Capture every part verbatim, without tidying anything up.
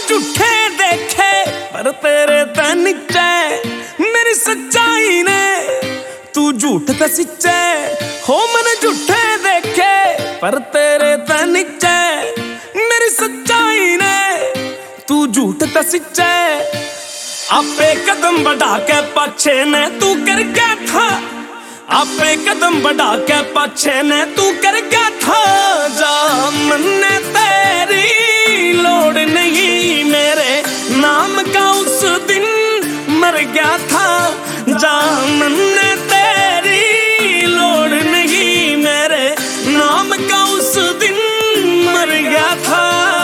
झूठे देखे पर तेरे ते नीचे मेरी सच्चाई ने तू झूठ ते सच्चे हो। मैंने झूठे देखे पर तेरे ते नीचे मेरी सच्चाई ने तू झूठ ते सच्चे। आपे कदम बढ़ा के पाछे ने तू कर गया था, आपे कदम बढ़ा के पाछे ने तू कर गया था। जा मन्ने तेरी लोड़ नहीं मेरे नाम का उस दिन मर गया था। जा मन्ने तेरी लोड़ नहीं मेरे नाम का उस दिन मर गया था।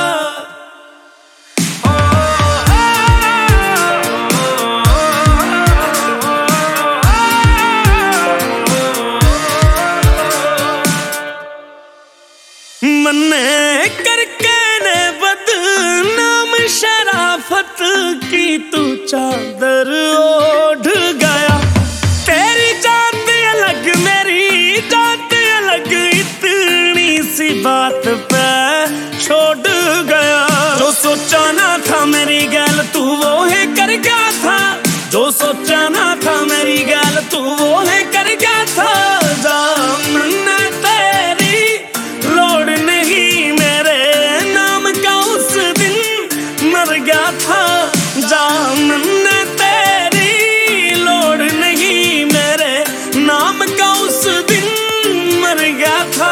मन्ने करके ने बदनाम शराफत की तू चादर ओढ़ गया। तेरी जात अलग मेरी जात अलग इतनी सी बात पे छोड़ गया। जो सोचा ना था मेरी गैल तू वो है कर गया था, जो सोचा ना था मेरी गैल तू वो है कर गया था। जा मन्ने तेरी लोड़ नहीं मेरे नाम का उस दिन मर गया था। जा मन्ने तेरी लोड़ नहीं मेरे नाम का उस दिन मर गया था।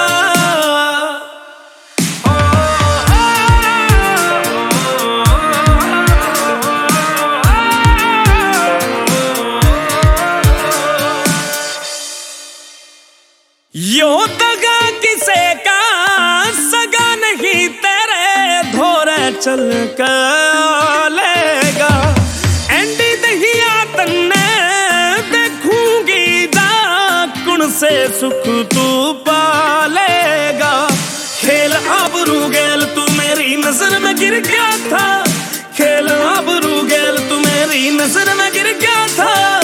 यो दगा किसे का सगा नहीं तेरे धोरे चल कर लेगा। एंडी दहिया तन्ने देखूंगी जाकुण से सुख तू पालेगा। खेल आबरू गेल तू मेरी नजर में गिर गया था, खेल आबरू गेल तू मेरी नजर में गिर गया था।